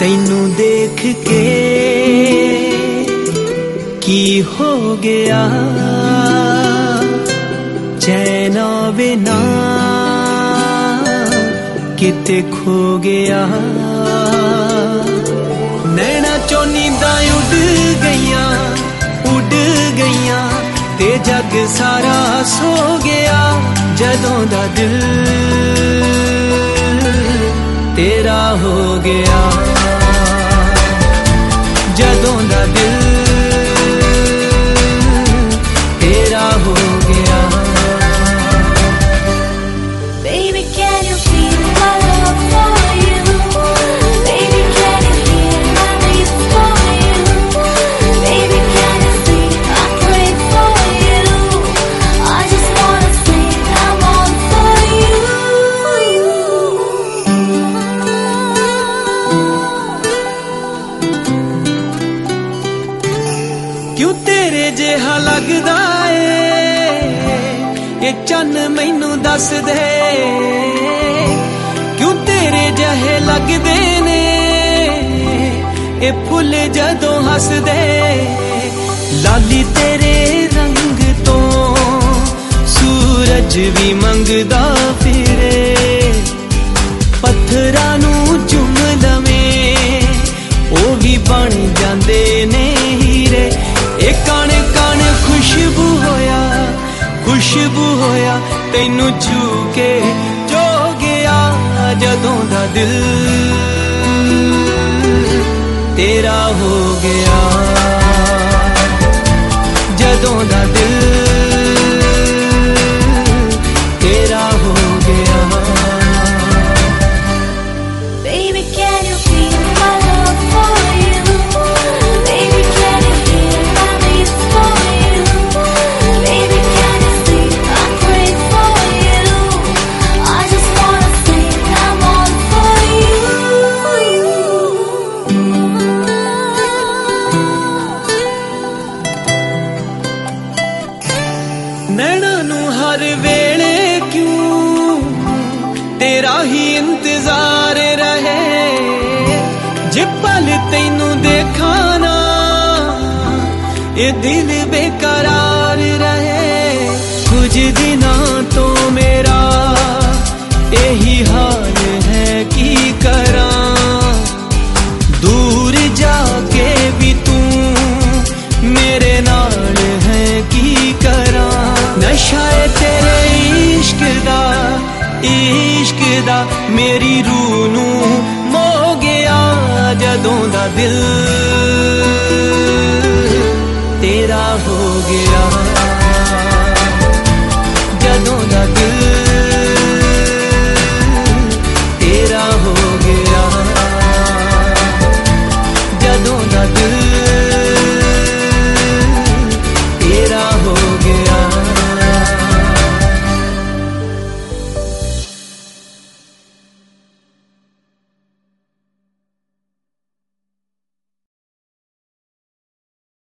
तैनू देख के की हो गया, चैन बिना किते खो गया। नैना चो नींदा उड़ गईया ते जग सारा सो गया। जदों दा दिल तेरा हो गया, जदों दा दिल तेरा हो गया। Baby, can you feel my love for you? Baby, can you hear my beat for you? Baby, can you see I pray for you? I just wanna say I'm on for you. क्यों तेरे जिहा लगदा ए ये चन्न मैनू दस दे, क्यों तेरे जहे लगदे ने ये फुल जदों हस दे। लाली तेरे रंग तो सूरज भी मंगदा फिरे, पत्थरां नू चुम लवें ओ भी बन जांदे ने हीरे। ए कण कण खुशबू होया तैनू छू के जो गया। जदों दा दिल तेरा हो गया, जदों दा दिल तेरा हो गया। Baby, can you feel my love for you? Baby, can you hear my beat for you? Baby, can you see I pray for you? I just wanna say I'm on for you. नैना नू हर वेले क्यों तेरा ही इंतजार रहे। जे पल तैनू देखा ना ये दिल बेकरार रहे। कुछ दिनां तो मेरा यही हाल है की करां, दूर जाके भी तू मेरे नाल है की करां। नशा है तेरे इश्क दा मेरी रूह नू मो गया। जदों दा दिल तेरा हो गया।